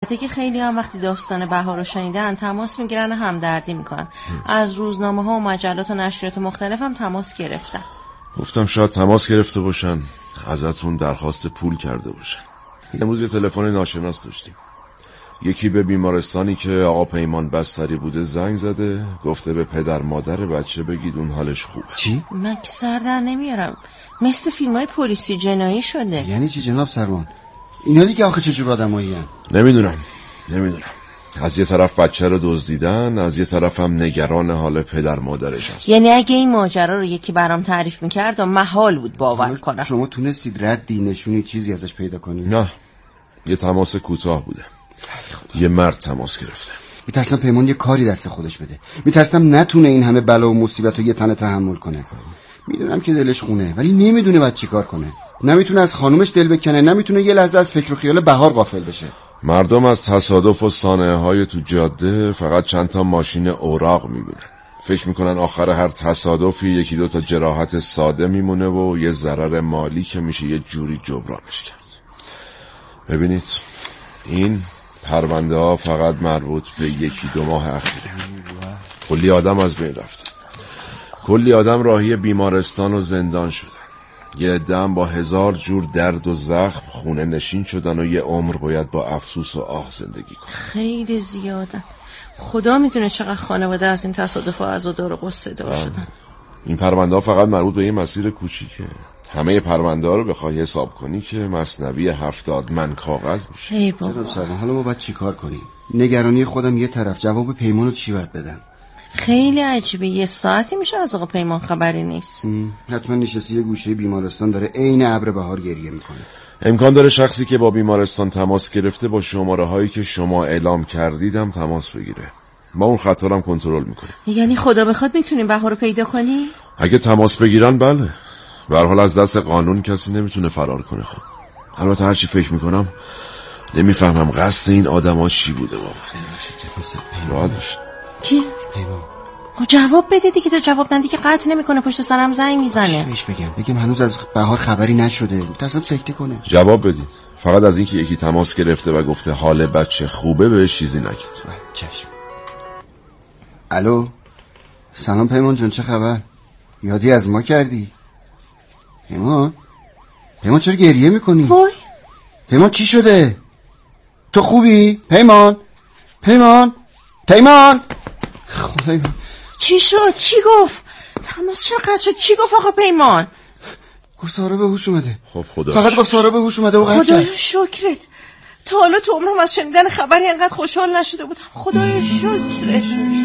دیگه خیلی هم وقتی داستان بهار رو شنیدن تماس میگیرن و همدردی میکنن. از روزنامه‌ها و مجلات و نشریات مختلف هم تماس گرفتن. گفتم شاید تماس گرفته باشن، ازتون درخواست پول کرده باشن. امروز یه تلفن ناشناس داشتیم. یکی به بیمارستانی که آقا پیمان بستری بوده زنگ زده، گفته به پدر مادر بچه بگید اون حالش خوبه. چی؟ من که سر در نمیارم، مثل فیلم‌های پلیسی جنایی شده. یعنی چی جناب سروان؟ اینا دیگه آخه چجور آدمایی هن؟ نمیدونم. از یه طرف بچه رو دزدیدن، از یه طرف هم نگران حال پدر مادرش هست. یعنی اگه این ماجرا رو یکی برام تعریف میکرد و محال بود باور کنم. شما تونستید ردی نشونی چیزی ازش پیدا کنید؟ نه، یه تماس کوتاه بوده. یه مرد تماس گرفته. میترسم پیمان یه کاری دست خودش بده. میترسم نتونه این همه بلا و مصیبت رو یه تنه تحمل کنه. میدونم که دلش خونه ولی نمیدونه باید چیکار کنه. نمیتونه از خانومش دل بکنه، نمیتونه یه لحظه از فکر و خیال بهار غافل بشه. مردم از تصادف و صانعه‌های تو جاده فقط چند تا ماشین اوراق میبینن. فکر میکنن آخر هر تصادفی یکی دو تا جراحت ساده میمونه و یه ضرر مالی که میشه یه جوری جبرانش کرد. ببینید این پرونده ها فقط مربوط به 1-2 ماه اخیره. کلی آدم از بین رفتن، کلی آدم راهی بیمارستان و زندان شدن. یه عده‌ام با 1000 جور درد و زخم خونه نشین شدن و یه عمر باید با افسوس و آه زندگی کنن. خیلی زیادن. خدا میدونه چقدر خانواده از این تصادف ها عزادار و غصه دار شدن. این پرونده ها فقط مربوط به یه مسیر کوچیکه. همه پرونده ها رو بخوای حساب کنی که مثنوی 70 من کاغذ میشه. ای بابا، حالا ما باید چی کار کنیم؟ نگرانی خودم یه طرف، جواب پیمانو چی باید بدم؟ خیلی عجیبه، 1 ساعتی میشه از آقا پیمان خبری نیست. حتما نشسته یه گوشه بیمارستان داره عین ابر بهار گریه میکنه. امکان داره شخصی که با بیمارستان تماس گرفته با شماره هایی که شما اعلام کردیدم تماس بگیره. ما اون خط رو هم کنترل میکنیم. یعنی خدا بخواد میتونیم بهار رو پیدا کنی؟ اگه تماس بگیرن بله. به هر حال از دست قانون کسی نمیتونه فرار کنه. خب البته هرچی فکر میکنم نمیفهمم قصد این آدما چی بوده واقعا. راحت کی؟ پیمان. خب جواب بده دیگه. تا جواب ندی که قطع نمیکنه، پشت سرم زنگ میزنه. بهش بگم هنوز از بهار خبری نشده، میترسم سکته کنه. جواب بدید. فقط از اینکه یکی تماس گرفته و گفته حال بچه خوبه بهش چیزی نگید. چشم. الو، سلام پیمان جان، چه خبر؟ یادی از ما کردی؟ پیمان چرا گریه میکنی؟ وای پیمان چی شده؟ تو خوبی؟ پیمان خدای من چی شد؟ چی گفت؟ تماس چرا قطع شد؟ چی گفت آقا پیمان؟ گفت سارا به هوش اومده. خب خدا فقط گفت سارا به هوش اومده و قطع کرد. خدایا شکرت. تا حالا تو عمرم از شنیدن خبری انقدر خوشحال نشده بودم. خدایا شکرت.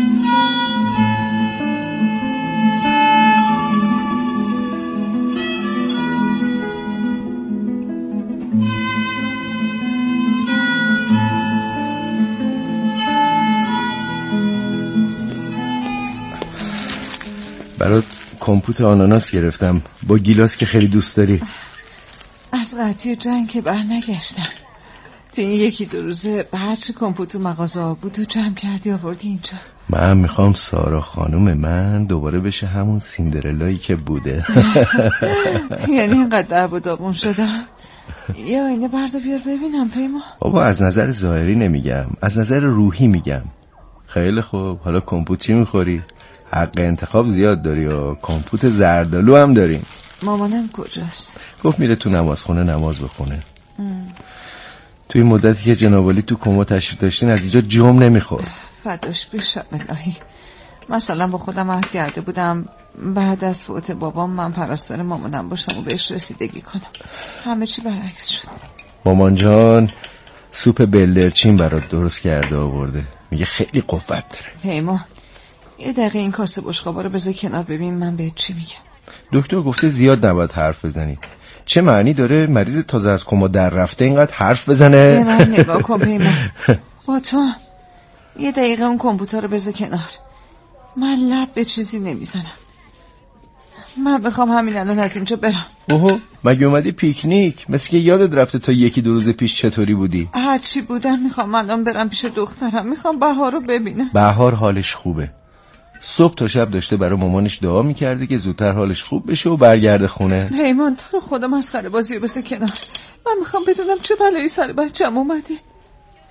برات کمپوت آناناس گرفتم با گیلاس که خیلی دوست داری. از قطعی جنگ که بر نگشتم. تو این 1-2 روزه به هرچی کمپوت و مغازه بود و جمع کردی آوردی اینجا. من میخوام سارا خانم من دوباره بشه همون سیندرلایی که بوده. یعنی اینقدر درب و داغون شدم؟ یا اینه بردا بیار ببینم پیمان. بابا از نظر ظاهری نمیگم، از نظر روحی میگم. خیلی خوب، حالا کمپوت چی میخوری؟ حق انتخاب زیاد داری و کمپوت زردالو هم داریم. مامانم کجاست؟ گفت میره تو نمازخونه نماز بخونه. توی این مدتی که جنابالی تو کما تشریف داشتین از اینجا جم نمیخورد. فداش بشم الهی. مثلا با خودم عهد کرده بودم بعد از فوت بابام من پرستار مامانم باشم و بهش رسیدگی کنم. همه چی برعکس شد. مامان جان سوپ بلدرچین برات درست کرده آورده، میگه خیلی قوت داره. پیمان یه دقیقه این کاسه بشقابا رو بذار کنار ببین من بهت چی میگم. دکتر گفته زیاد نباید حرف بزنی. چه معنی داره مریض تازه از کما در رفته اینقدر حرف بزنه؟ به من نگاه کن پیمان. با تو یه دقیقه اون کامپیوتر رو بذار کنار. من لب به چیزی نمیزنم. من بخوام همین الان از اینجا برم. اوه مگه اومدی پیکنیک؟ مثل که یادت رفته تا 1-2 روز پیش چطوری بودی؟ هرچی بودم میخوام الان برم پیش دخترم. میخوام بهار رو ببینم. بهار حالش خوبه. صبح تا شب داشته برای مامانش دعا میکرده که زودتر حالش خوب بشه و برگرده خونه. پیمان تو رو خدا مسخره بازی رو بسه کنار. من میخوام بدونم چه بلایی سر بچه‌م اومده.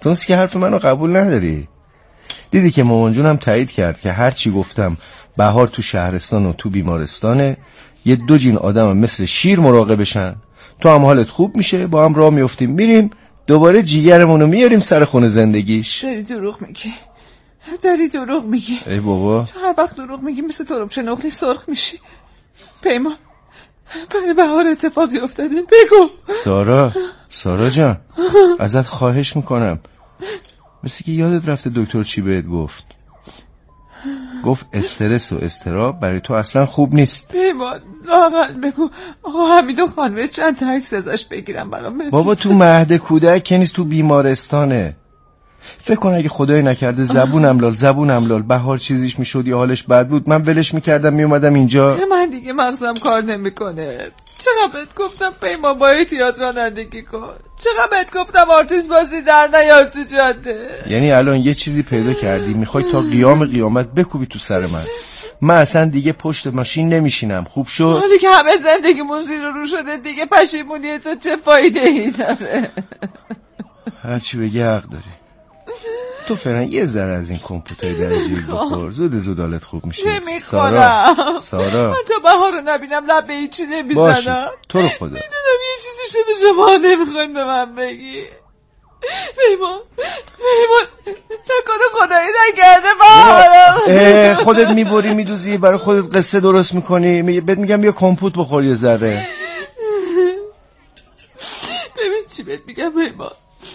تو که حرف منو قبول نداری. دیدی که مامان جونم تایید کرد که هر چی گفتم بهار تو شهرستان و تو بیمارستانه، یه 2 جین آدم مثل شیر مراقبشن، تو هم حالت خوب میشه، با هم راه میافتیم میریم دوباره جیگرمونو میاریم سر خونه زندگیش. داری دروغ میگی. ای بابا تو هر وقت دروغ میگی مثل تربچه نقلی سرخ میشی. پیمان برای بهار اتفاقی افتاده، بگو. سارا جان ازت خواهش میکنم، مثل که یادت رفته دکتر چی بهت گفت استرس و اضطراب برای تو اصلا خوب نیست. پیمان لااقل بگو آقا حمیدو خانوه چند تا عکس ازش بگیرم برام بفرست. بابا تو مهد کودک که نیست، تو بیمارستانه. فکر کن اگه خدای نکرده زبونم لال بهار چیزیش میشد یا حالش بد بود، من ولش میکردم میومدم اینجا. من دیگه مغزم کار نمیکنه. چقدر بهت گفتم پیمان با احتیاط رانندگی کن، چقدر بهت گفتم آرتیست بازی در نیار تو جاده. یعنی الان یه چیزی پیدا کردی میخوای تا قیامت بکوبی تو سر من اصلا دیگه پشت ماشین نمیشینم. خوب شد حالی که همه زندگیمون زیر و رو شده دیگه پشیمونی تو چه فایده ای داره؟ هرچی بگی حق داری. تو فعلا یه ذره از این کمپیوتر درجه‌ای بخور، زود حالت خوب میشه. نمیخورم سارا من تا بهار رو نبینم لب به هیچی نمیزنم. باشه تو رو خدا میدونم یه چیزی شده شما نمیخواین به من بگی. پیمان نکنه خدایی نکرده بهارم. خودت میبری میدوزی برای خودت قصه درست میکنی. بهت میگم یه کمپوت بخور یه ذره. ببین چی بهت میگم پیمان،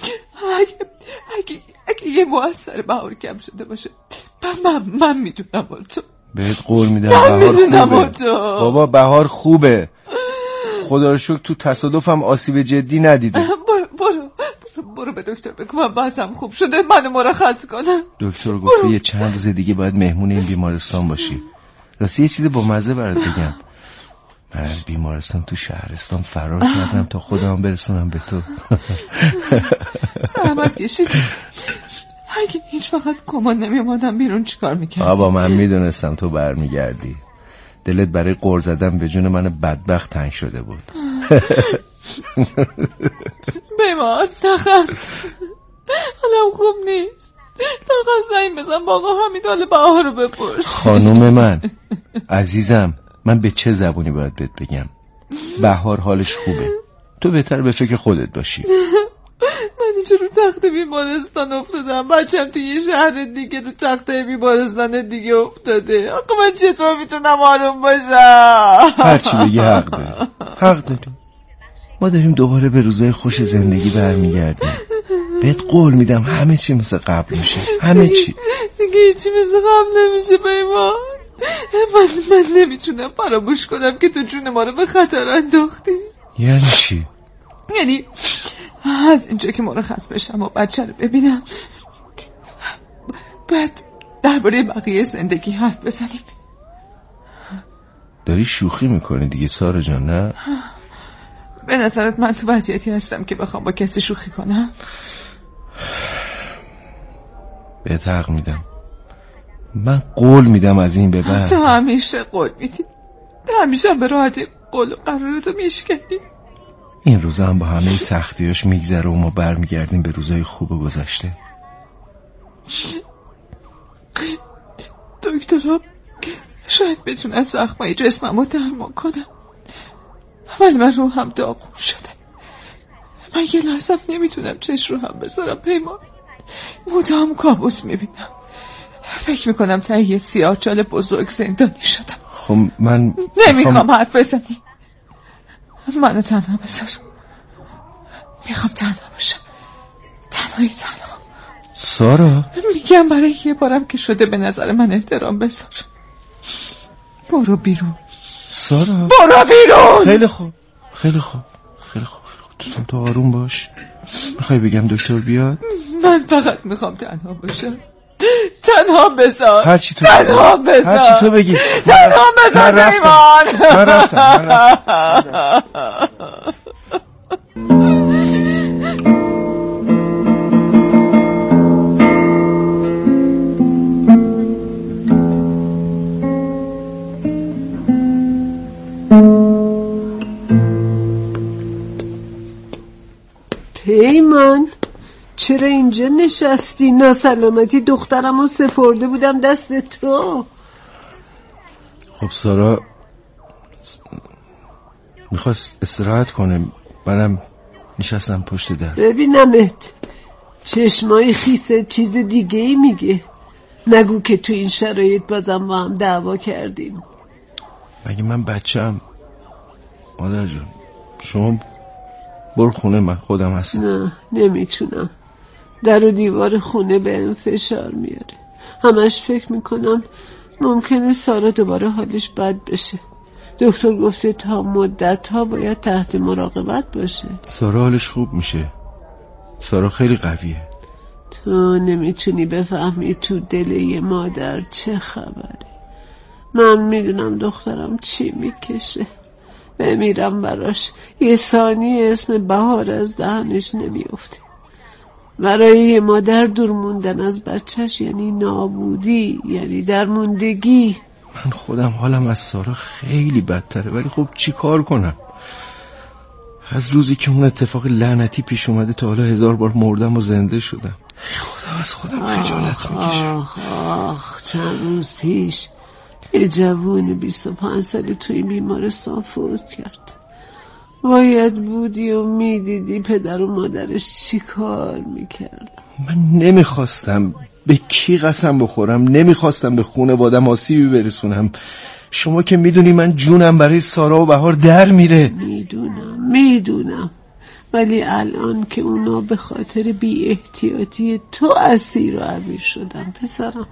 اگه یه موثر بهار کم شده باشه من میدونم تو. بهت قول میدم بهار خوبه. بابا بهار خوبه، خدا رو شکر تو تصادفم آسیب جدی ندیده. برو به دکتر بگو من بازم خوب شده منو مرخص کنم. دکتر گفته یه چند روز دیگه باید مهمون این بیمارستان باشی. راستی یه چیز با مزه برات بگم، من از بیمارستان تو شهرستان فرار کردم تا خودم برسونم به تو. سلامت کشید. اگه هیچ وقت از کمان نمیامادم بیرون چیکار میکردی؟ بابا من میدونستم تو برمیگردی. دلت برای قرض زدن به جون من بدبخت تنگ شده بود. بیمان نخست حالم خوب نیست. نخست زنگ بزن با آقا حمید حال بهار رو بپرس. خانوم من عزیزم، من به چه زبونی باید بهت بگم؟ بهار حالش خوبه، تو بهتر به فکر خودت باشی. من اینجا رو تخت بیمارستان افتادم، بچم توی یه شهر دیگه رو تخت بیمارستان دیگه افتاده. آقا من چطور میتونم آروم باشم؟ هرچی بگی حق داری. ما داریم دوباره به روزای خوش زندگی برمیگردیم. بهت قول میدم همه چی مثل قبل میشه. همه چی دیگه هیچی مثل قبل نمیشه پیمان. من نمیتونم فراموش کنم که تو جون ما رو به خطر انداختی. یعنی چی؟ یعنی از اینجا که مرخص بشم و بچه رو ببینم باید درباره بقیه زندگی حرف بزنیم. داری شوخی میکنی دیگه سارا جان، نه؟ به نظرت من تو وضعیتی هستم که بخوام با کسی شوخی کنم؟ بهت حق میدم. من قول میدم از این به بعد. تو همیشه قول میدی، همیشه به راحتی قول و قرارتو میشکنی. این روزا هم با همه سختیاش میگذره و ما برمیگردیم به روزای خوب گذشته. دکترها شاید بتونن زخمای جسممو درمان کنم، ولی من روحم داغون شده. من یه لحظه نمیتونم چشم رو هم بذارم پیمان. مدام کابوس میبینم، فکر میکنم ته یه سیاهچال بزرگ زندانی شدم. خب من نمیخوام حرف بزنی، منو تنها بذار. میخوام تنها باشم، تنها. سارا میگم برای یه بارم که شده به نظر من احترام بذار. برو بیرون سارا، برو بیرون. خیلی خوب تو آروم باش. میخوای بگم دکتر بیاد؟ من فقط میخوام تنها باشم. تنها بذار. هرچی تو بگی. تنها بذار پیمان. من رفتم. پیمان چه چرا اینجا نشستی؟ ناسلامتی دخترمو سپرده بودم دست تو. خب سارا میخواست استراحت کنه، منم نشستم پشت در. ببینمت چشمای خیسه چیز دیگه ای میگه. نگو که تو این شرایط بازم با هم دعوا کردیم. مگه من بچه‌ام؟ مادر جان شما برو خونه، من خودم هستم. نه نمیتونم، در و دیوار خونه بهم فشار میاره. همش فکر میکنم ممکنه سارا دوباره حالش بد بشه. دکتر گفته تا مدت ها باید تحت مراقبت باشه. سارا حالش خوب میشه، سارا خیلی قویه. تو نمیتونی بفهمی تو دل یه مادر چه خبره. من میدونم دخترم چی میکشه، بمیرم براش. یه ثانیه اسم بهار از دهنش نمیفته. برای یه مادر دور موندن از بچهش یعنی نابودی، یعنی درموندگی. من خودم حالم از سارا خیلی بدتره، ولی خب چی کار کنم؟ از روزی که اون اتفاق لعنتی پیش اومده تا حالا 1000 بار مردم و زنده شدم. خدا از خودم خجالت میکشم. آخ چند روز پیش یه جوون 25 ساله توی بیمارستان فوت کرد. باید بودی و میدیدی پدر و مادرش چی کار میکرد. من نمیخواستم، به کی قسم بخورم، نمیخواستم به خانواده‌ام آسیبی برسونم. شما که میدونی من جونم برای سارا و بهار در میره. میدونم ولی الان که اونا به خاطر بی احتیاطی تو اسیر و عبیر شدن پسرم.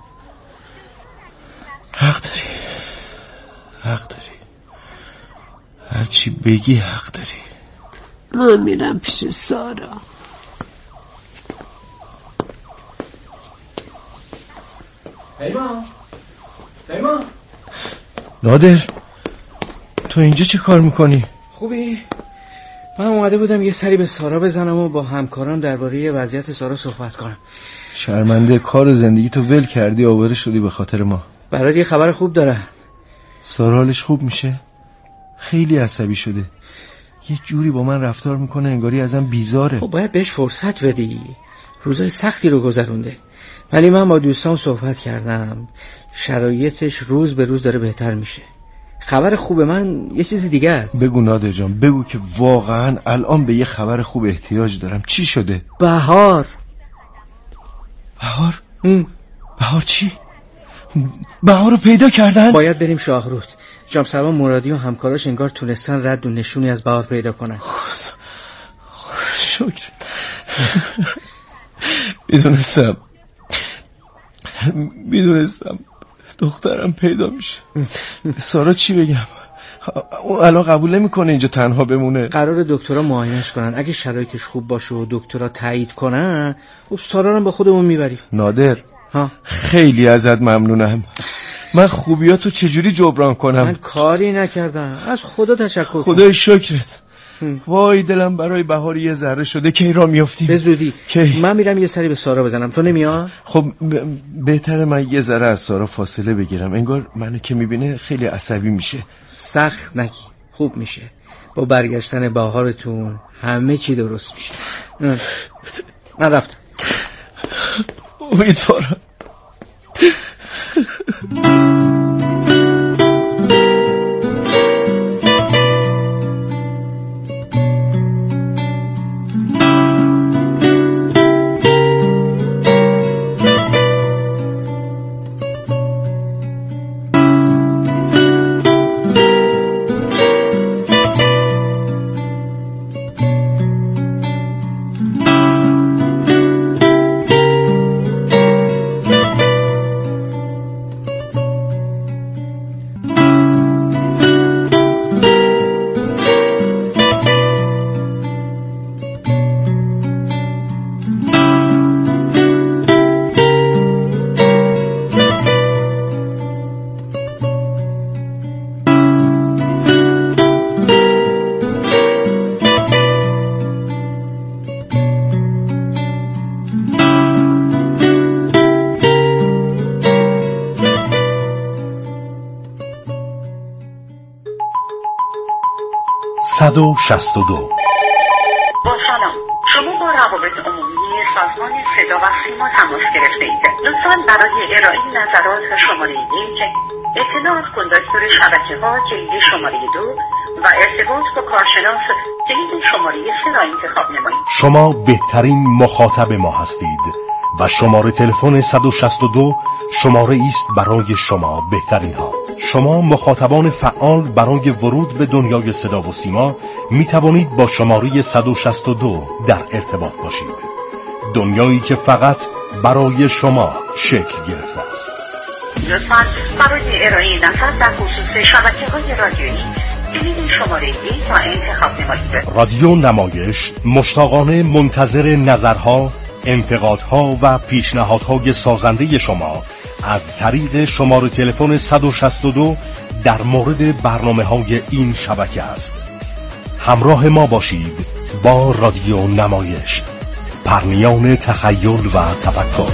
حق داری هرچی بگی حق داری. من میرم پیش سارا. پیمان نادر تو اینجا چه کار میکنی؟ خوبی؟ من اومده بودم یه سری به سارا بزنم و با همکارم درباره وضعیت سارا صحبت کنم. شرمنده کار زندگی تو ول کردی آواره شدی به خاطر ما. برات یه خبر خوب دارم. سارا حالش خوب میشه؟ خیلی عصبی شده، یه جوری با من رفتار میکنه انگاری ازم بیزاره. خب باید بهش فرصت بدی، روزای سختی رو گذرونده. ولی من با دوستان صحبت کردم، شرایطش روز به روز داره بهتر میشه. خبر خوب من یه چیز دیگه است. بگو نادر جان، بگو که واقعا الان به یه خبر خوب احتیاج دارم. چی شده؟ بهار بهار چی؟ بهار رو پیدا کردن؟ باید بریم شاهرود. جامسربان مرادی و همکاراش انگار تونستن رد و نشونی از بهار پیدا کنن. شکر. میدونستم دخترم پیدا میشه. سارا چی بگم؟ اون الان قبول نمیکنه اینجا تنها بمونه. قرار دکترها معاینش کنن، اگه شرایطش خوب باشه و دکترها تایید کنن خب سارا رو با خودمون میبریم. نادر خیلی ازت ممنونم. من خوبیاتو چجوری جبران کنم؟ من کاری نکردم، از خدا تشکر کن. خدای شکرت. وای دلم برای بهار یه ذره شده. کی را میافتیم؟ به زودی. من میرم یه سری به سارا بزنم، تو نمیای؟ خب بهتره من یه ذره از سارا فاصله بگیرم، انگار منو که میبینه خیلی عصبی میشه. سخت نگی، خوب میشه. با برگشتن بهارتون همه چی درست میشه. من رفتم. امیدوارم. با سلام، شما با روابط عمومی سازمان صدا و سیما تماس گرفته اید. لطفاً برای ارائه نظرات شماره 1 اطلاعات کندکتور شبکه‌ها جلد شماره 2 و ارتباط با کارشناس جلد شماره 3 را انتخاب نمایید. شما بهترین مخاطب ما هستید و شماره تلفن 162 شماره است برای شما بهترین ها. شما مخاطبان فعال برای ورود به دنیای صدا و سیما می توانید با شماره 162 در ارتباط باشید. دنیایی که فقط برای شما شکل گرفته است. لطفاً برای ارائه نظر در خصوص شبکه‌های رادیویی جلد شماره 1 را انتخاب نمایید. رادیو نمایش مشتاقانه منتظر نظرها، انتقادها و پیشنهادهای سازنده شما از طریق شماره تلفن 162 در مورد برنامه‌های این شبکه است. همراه ما باشید با رادیو نمایش، پرنیان تخیل و تفکر.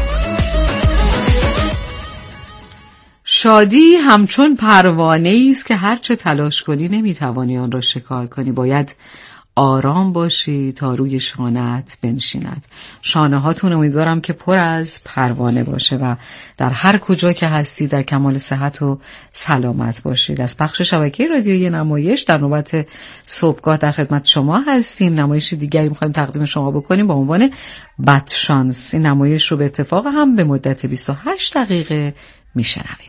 شادی همچون پروانه‌ای است که هرچه تلاش کنی نمیتوانی آن را شکار کنی. باید آرام باشی تا روی شانه‌ات بنشیند. شانه هاتون امیدوارم که پر از پروانه باشه و در هر کجا که هستی در کمال صحت و سلامت باشید. از پخش شبکه رادیویی نمایش در نوبت صبحگاه در خدمت شما هستیم. نمایش دیگری می‌خوایم تقدیم شما بکنیم با عنوان بدشانس. این نمایش رو به اتفاق هم به مدت 28 دقیقه میشنویم.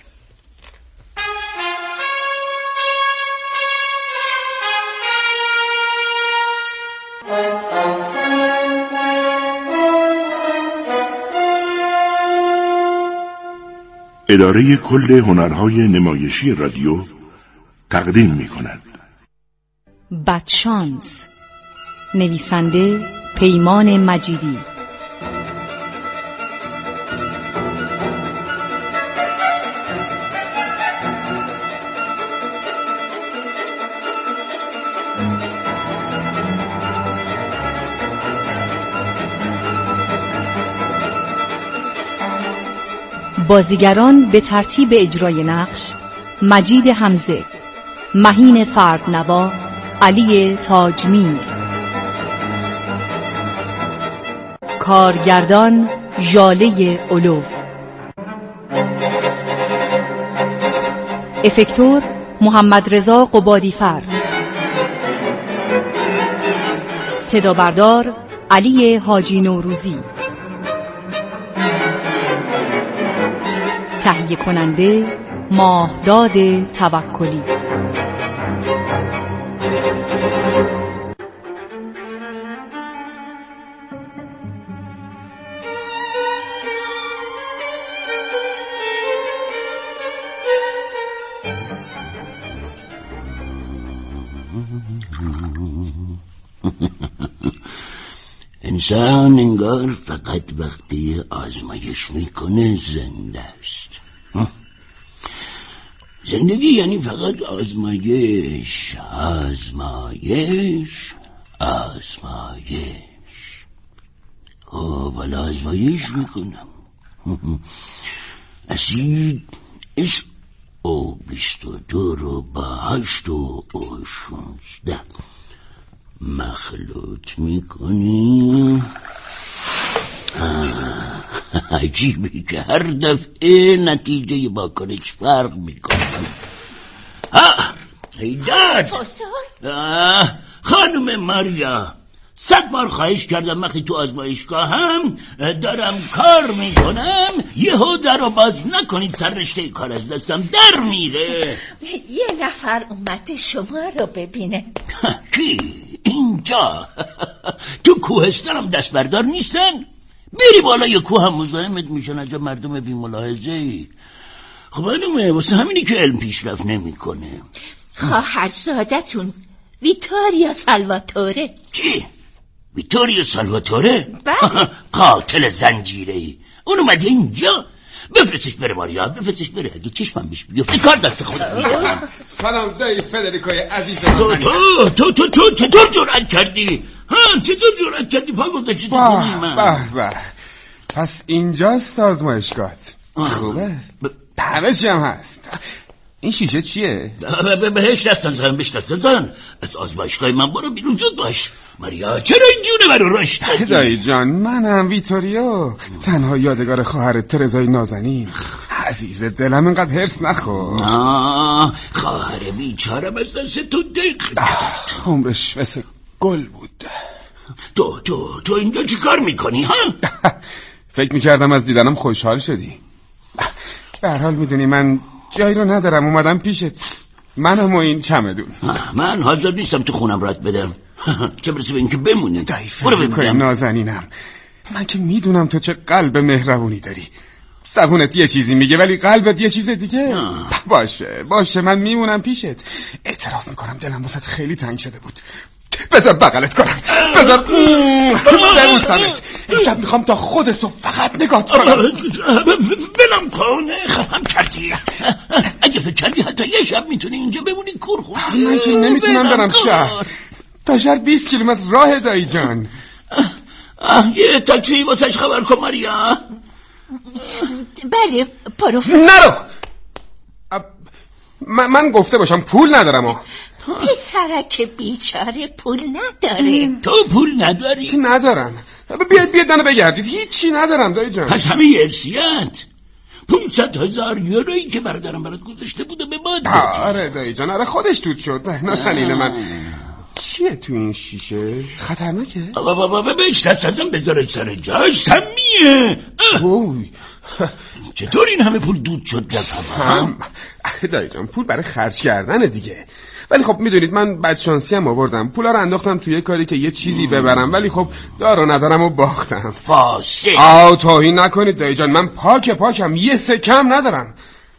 اداره کل هنرهای نمایشی رادیو تقدیم می کند. بدشانس، نویسنده پیمان مجیدی. بازیگران به ترتیب اجرای نقش: مجید حمزه، مهین فردنوا، علی تاجمیر. کارگردان ژاله اولو. افکتور محمد رضا قبادیفر. صدا بردار علی حاجی نوروزی. تهیه کننده ماهداد توکلی. انسان انگار فقط وقتی آزمایش میکنه زنده است. زندگی یعنی فقط آزمایش، آزمایش، آزمایش. حالا آزمایش میکنم. اسید SO22 رو با 8 و O16 مخلوط میکنی. عجیبه که هر دفعه نتیجه واکنش فرق میکنه. هیدر خانم ماریا، 100 بار خواهش کردم وقتی تو آزمایشگاه هم دارم کار میکنم یهو در رو باز نکنید، سر رشته کار از دستم در میره. یه نفر اومده شما رو ببینه. کی؟ اینجا؟ تو کوهستانم دست بردار نیستن؟ بری بالای کوه هم مزاحمت میشن عجب مردم بی ملاحظه‌ای. خب علمه واسه همینی که علم پیشرفت نمیکنه. خواهرزادتون ویتوریا سالواتوره. چی؟ ویتوریا سالواتوره؟ بله. قاتل زنجیره‌ای. اون اومده اینجا؟ بفرستش بره ماریا، بفرستش بره. اگه چشمم بهش بیفته کار دست خودم میکنم. سلام دایی فدریکوی عزیز. تو چطور جرأت کردی؟ چطور جرأت کردی پا گذاشتی تو خونه من؟ به پس اینجاست آزمایشگاهت. خوبه؟ همه چی هم هست. این شیشه چیه؟ بهش دست نزن، بهش دست نزن. از آزمایشگاه من برو بیرون، زود باش. ماریا چرا این جونه برو رشد دادی؟ دایی جان، منم ویتوریو، تنها یادگار خواهرت ترزای نازنین. عزیز دلم اینقدر هرس نخور. خواهر بیچارم از دست تو دق. عمرش مثل گل بود. تو اینجا چی کار میکنی ها؟ فکر میکردم از دیدنم خوشحال شدی. به هر حال میدونی من جایی رو ندارم، اومدم پیشت. منم و این چمدون. من حاضر نیستم تو خونم رات بدم. چه برسه به اینکه بمونه. برو ببینم نازنینم. من که میدونم تو چه قلب مهربونی داری. زبونت یه چیزی میگه ولی قلبت یه چیز دیگه. باشه من میمونم پیشت. اعتراف میکنم دلم واسط خیلی تنگ شده بود. بذار بغلت کنم، بذار ببوسمت. امشب میخوام تا خودتو فقط نگاه کنم. بلم کن، خفم کردی. اگه فکر کردی حتی یه شب میتونی اینجا بمونی کورخون. من که نمیتونم برم شهر. تا شهر 20 کیلومتر راه دایی جان. یه تاکسی واسش خبر کن ماریا. بله پروفسور. نرو. من گفته باشم پول ندارم. پسرک بیچاره پول نداره. تو پول نداری؟ ندارم. بیاید منو بگردید. هیچی ندارم دایی جان. پس همه ارثیت 500,000 یورویی که برادرم برات گذاشته بود به ما دادی. آره دایی جان، آره خودش دود شد. نازنین من. چیه تو این شیشه؟ خطرناکه؟ بابا بهش دست ازم بذاره سر جاش. سمیه. چطور این همه پول دود شد لطفا؟ دایی جان پول برای خرج کردن دیگه. ولی خب میدونید من بدشانسی هم آوردم. پولا رو انداختم توی کاری که یه چیزی ببرم، ولی خب دار و ندارم و باختم. فاسد. توهین نکنید دایی جان، من پاکم، یه سکم ندارم.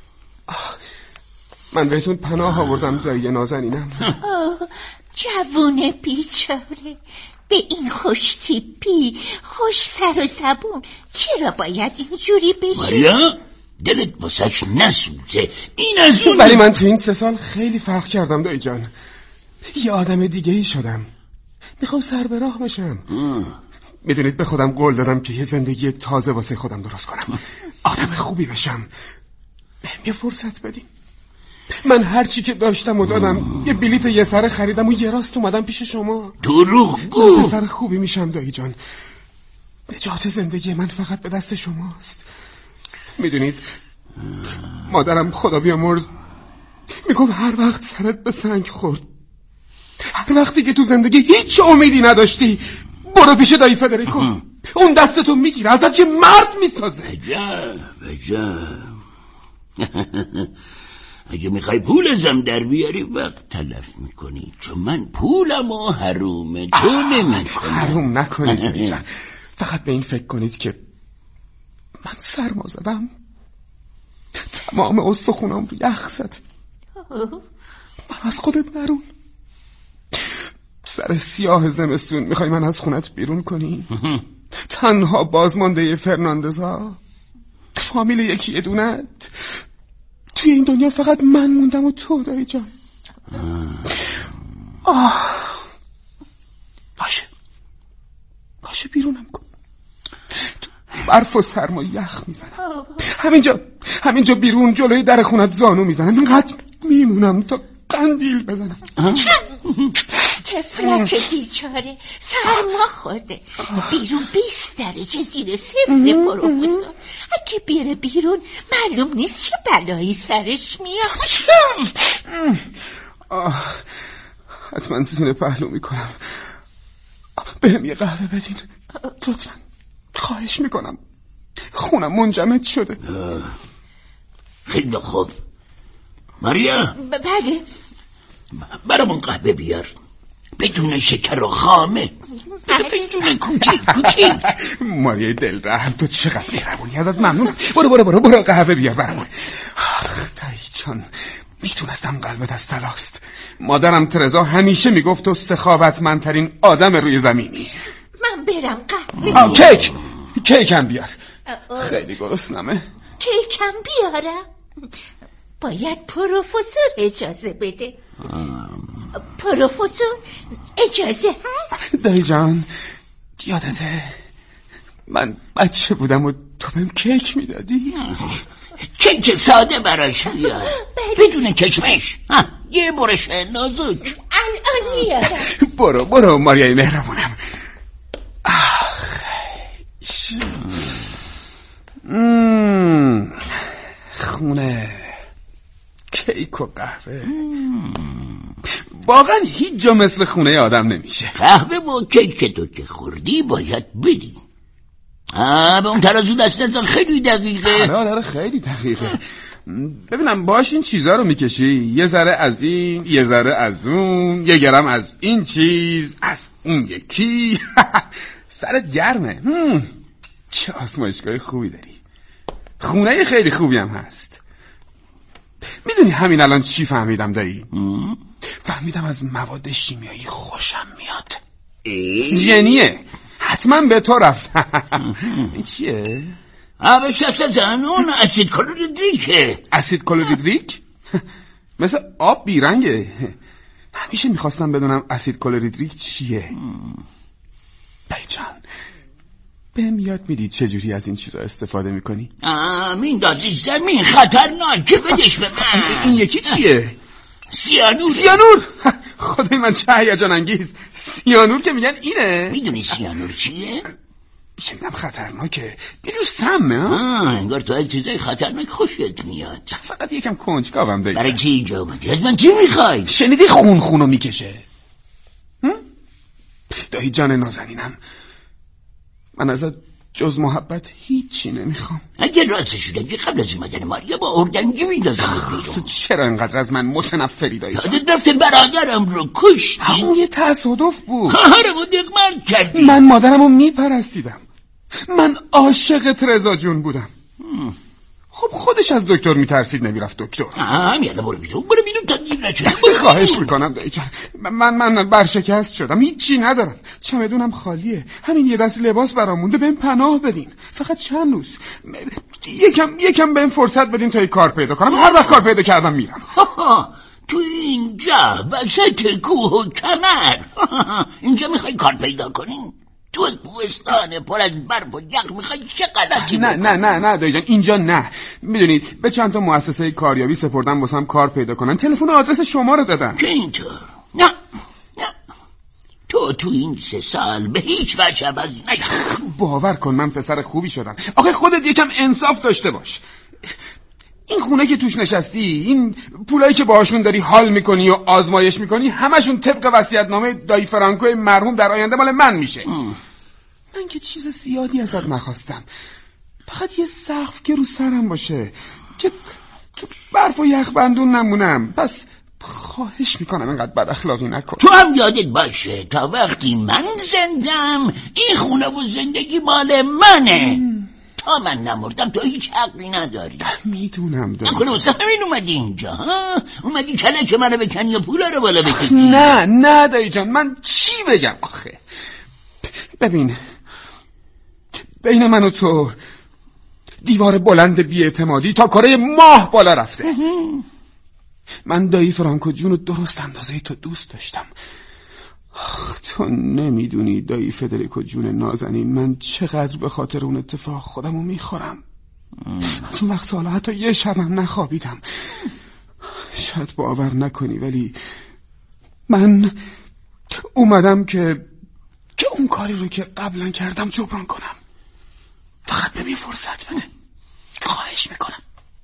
من بهتون پناه آوردم دایی نازنینم. جوون بیچاره، به این خوش تیپی، خوش سر و زبون چرا باید اینجوری بشه؟ ماریا دلت واسش نسوزه. این از اون. ولی من تو این 3 سال خیلی فرق کردم دایی جان. یه آدم دیگه ای شدم. میخوام سر به راه بشم. میدونید به خودم قول دادم که یه زندگی تازه واسه خودم درست کنم. آدم خوبی بشم. بهم یه فرصت بدین. من هر چی که داشتم و دادم. یه بلیت یه سره خریدم و یه راست اومدم پیش شما. دروغ گو. پسر خوبی میشم دایی جان. نجات زندگی من فقط به دست شماست. میدونید مادرم خدا بیامرز میگم هر وقت سرت به سنگ خورد، هر وقتی که تو زندگی هیچ امیدی نداشتی، برو پیش دایی فدریکو. اون دستتو میگیره، ازت یه مرد میسازه. عجب. اگه میخوای پول ازم در بیاری وقت تلف میکنی، چون من پولمو حرومه تو نمیکنی. حروم نکنید. فقط به این فکر کنید که من سرما زدم، تمام استخونام رو یخ زد. من از خودت نرون. سر سیاه زمستون میخوای من از خونت بیرون کنی؟ تنها بازمانده فرناندزا، فامیل یکی دونت. توی این دنیا فقط من موندم و تو دایی جان. باشه بیرونم کن. برف و سرما یخ میزنم. همینجا بیرون جلوی در خونت زانو میزنم. اینقدر میمونم تا قندیل بزنم. طفلک بیچاره سرما خورده. بیرون 20 درجه زیر صفر پروفسور. اگه بیاره بیرون معلوم نیست چه بلایی سرش میاد. حتما سینه پهلو میکنم. بهم یه قهوه بدین لطفا، خواهش میکنم. خونم منجمد شده. خیلی خوب ماریا. بله. برامون قهوه بیار بدون شکر و خامه. بدون کوچیک. ماریای دل رحم، تو چقدر مهربونی، ازت ممنونم. برو قهوه بیار برامون. دایی جان میتونستم قلبت از طلاست. مادرم ترزا همیشه میگفت تو سخاوتمندترین آدم روی زمینی. من برم قهوه. کیکم بیار. خیلی گرسنمه. کیکم بیارم؟ باید پروفسور اجازه بده. پروفسور اجازه هست؟ دایی جان یادته من بچه بودم و تو بهم کیک میدادی؟ کیک ساده براش بیار بدون کشمش. یه برش نازک. الان میارم. برو ماریای مهربونم. خونه، کیک و قهوه، واقعا هیچ جا مثل خونه آدم نمیشه. قهوه و کیک تو که خوردی باید بدی. به اون ترازو دست نزن، خیلی دقیقه. آره خیلی دقیقه. ببینم باش این چیزا رو میکشی، یه ذره از این، یه ذره از اون، یه گرم از این چیز، از اون یکی. سرت گرمه. چه آزمایشگاه خوبی داری. خونه خیلی خوبی هم هست. میدونی همین الان چی فهمیدم دایی؟ فهمیدم از مواد شیمیایی خوشم میاد. جنیه، حتما به تو رفتم. این چیه؟ اون اسید کلوریدریکه. اسید کلوریدریک؟ مثل آب بیرنگه. همیشه میخواستم بدونم اسید کلوریدریک چیه. دایی جان، بهم یاد میدی چجوری از این چیزا استفاده میکنی؟ میندازی زمین، خطرناکه، بدش به من. این یکی چیه؟ سیانور. خدای من چه هیجان انگیز. سیانور که میگن اینه. میدونی سیانور چیه؟ شنیدم خطرناکه، یه جور سمه. انگار تو از چیزای خطرناک خوشت میاد. فقط یکم کنجکاوم دایی. برای چی اینجا اومدی؟ از من چی میخوای؟ شنیدی خونو میکشه؟ دایی جان نازنینم، من ازت جز محبت هیچی نمیخوام. اگه راستش بگی قبل از اومدن ماریا با اردنگی میندازم بیرون. تو چرا اینقدر از من متنفری دایی؟ یادت رفته برادرم رو کشتی؟ اون یه تصادف بود. خواهرمو دقمرد کردی. من مادرمو میپرستیدم. من عاشق رضا جون بودم. خب خودش از دکتر میترسید، نمیرفت دکتر. یالا برو بیرون تا دیر نشه. خواهش میکنم دایی جان، من برشکست شدم، هیچی ندارم، چمدونم خالیه، همین یه دست لباس برام مونده، بهم پناه بدین فقط چند روز. یکم بهم فرصت بدین تا یه کار پیدا کنم. هر وقت کار پیدا کردم میرم. تو اینجا وسط کوه و کمر اینجا میخوای کار پیدا کنین؟ تو کوهستان پر از برف و یخ میخوای چه غلطی بکنی؟ نه دایی جان، اینجا نه. میدونید به چند تا مؤسسه کاریابی سپردم واسم کار پیدا کنن، تلفن و آدرس شما رو دادن. که اینطور؟ نه تو این 3 سال به هیچ وجه عوض نشدی. باور کن من پسر خوبی شدم. آخه خودت یکم انصاف داشته باش. این خونه که توش نشستی، این پولایی که باهاشون داری حال میکنی و آزمایش میکنی، همشون طبق وصیت‌نامه دایی فرانکو مرحوم در آینده مال من میشه. من که چیز زیادی ازت نخواستم، فقط یه سقف که رو سرم باشه، که تو برف و یخ بندون نمونم. پس خواهش میکنم اینقدر بد اخلاقی نکن. تو هم یادت باشه تا وقتی من زندم این خونه و زندگی مال منه. تا من نمردم تو هیچ حقی نداری. میدونم داری. نکنه واسه همین اومدی اینجا؟ اومدی کلک منو بکنی یا پولا رو بالا بکشی؟ نه دایی جان، من چی بگم آخه؟ ببین، بین من و تو دیوار بلند بی‌اعتمادی تا کره ماه بالا رفته. من دایی فرانکو جونو درست اندازه تو دوست داشتم. تو نمیدونی دایی فدریکو جون نازنین، من چقدر به خاطر اون اتفاق خودمو میخورم. از اون وقت حالا حتی یه شبم نخوابیدم. شاید باور نکنی ولی من اومدم که اون کاری رو که قبلا کردم جبران کنم. فقط ببین فرصت بده، خواهش میکنم.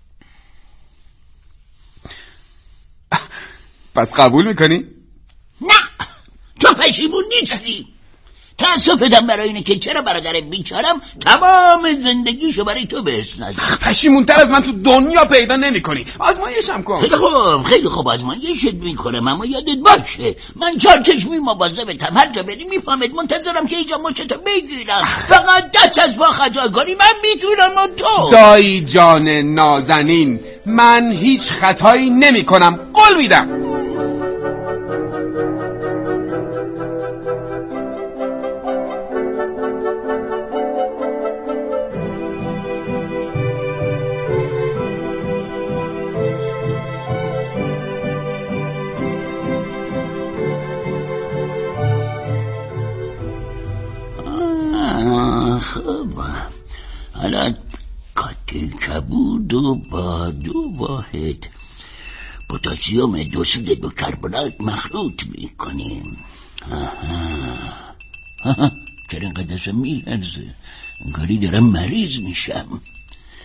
پس قبول میکنی؟ نه، تو پشیمون نیستی. تأسفم برای اینه که چرا برادر بیچارم تمام زندگیشو برای تو به حسن نزد. پشیمون تر از من تو دنیا پیدا نمی کنی. آزمایشم کن. خیلی خوب آزمایشت میکنم، اما یادت باشه من 4 چشمی مواظبتم. هر جا بری میفهمت، منتظرم که اینجا مچتو بگیرم. فقط دست از پا خطا کنی من میتونم و تو. دایی جان نازنین، من هیچ خطایی نمی کنم، قول میدم. خب حالا کبود و با 2 واحد پتاسیم 2 سود 2 کربنات مخلوط میکنیم. چرا اینقدر دستم میلرزه؟ انگاری دارم مریض میشم.